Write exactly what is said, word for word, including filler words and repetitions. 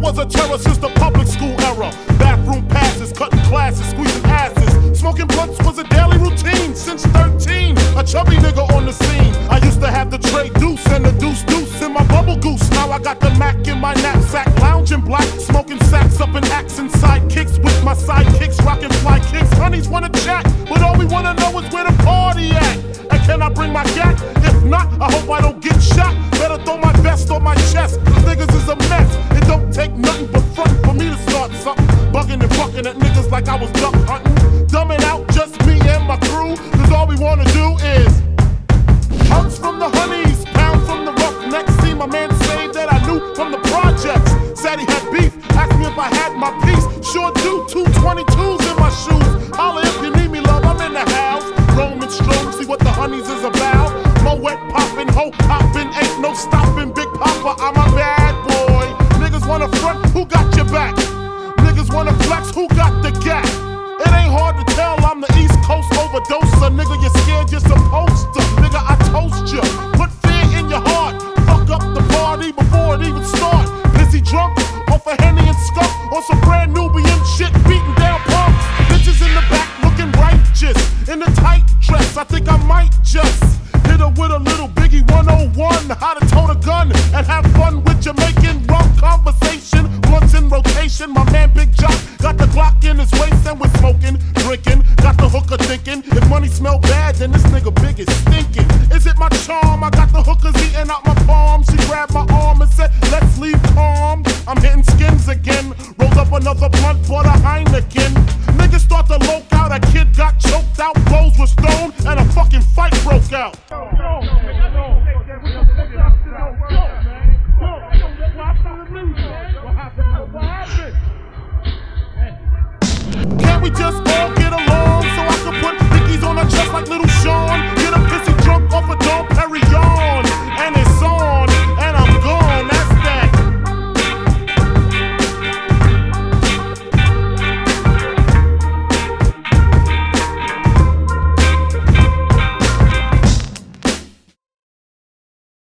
was a terror since the public school era. Bathroom passes, cutting classes, squeezing asses. Smoking blunts was a daily routine since thirteen. A chubby nigga on the scene. I used to have the tray deuce and the deuce deuce in my bubble goose. Now I got the Mac in my knapsack, lounging black, smoking sacks up in axe and sidekicks with my sidekicks, rocking fly kicks. Honeys wanna chat, but all we wanna know is where the party at. And can I bring my gat? If not, I hope I don't get shot. Better throw my vest on my chest. Cause niggas is a mess. It don't take nothing but front for me to start something. Bugging and bucking at niggas like I was duck hunting. Dumbing out just me and my crew. Cause all we wanna do is hunts from the honeys, pounds from the roughnecks. See my man say that I knew from the projects. Said he had beef, asked me if I had my piece. Sure do, two twenty-twos in my shoes. Holla if you need me, love, I'm in the house. Roaming strong, see what the honeys is about. Moet poppin', ho hoppin', ain't no stoppin'. Big Papa, I'm a bad boy. Niggas wanna front, who got your back? Niggas wanna flex, who got the gap? It ain't hard to tell, I'm the East Coast overdoser. Nigga, you're scared, you're supposed to. Nigga, I toast ya. Put fear in your heart. Fuck up the party before it even start. Busy drunk, off a Henny and skunk. On some brand Nubian shit, beating down punks. Bitches in the back looking righteous. In a tight dress, I think I might just hit her with a little Biggie one oh one. How to tote a gun and have fun with Jamaican rum conversation. Blunts in rotation, my man Big Jock got the Glock in his waist and we're smoking, drinking. Got the hooker thinking, if money smell bad, then this nigga big is stinking. Is it my charm? I got the hookers eating out my palm. She grabbed my arm and said, let's leave calm. I'm hitting skins again. Rolled up another blunt, bought a Heineken. Niggas start to loke out, a kid got choked out, blows were thrown, and a fucking fight broke out. Can't we just all get along so I can put Dickies on her chest like Little Sean? Get a pissy drunk off a Dom Perignon.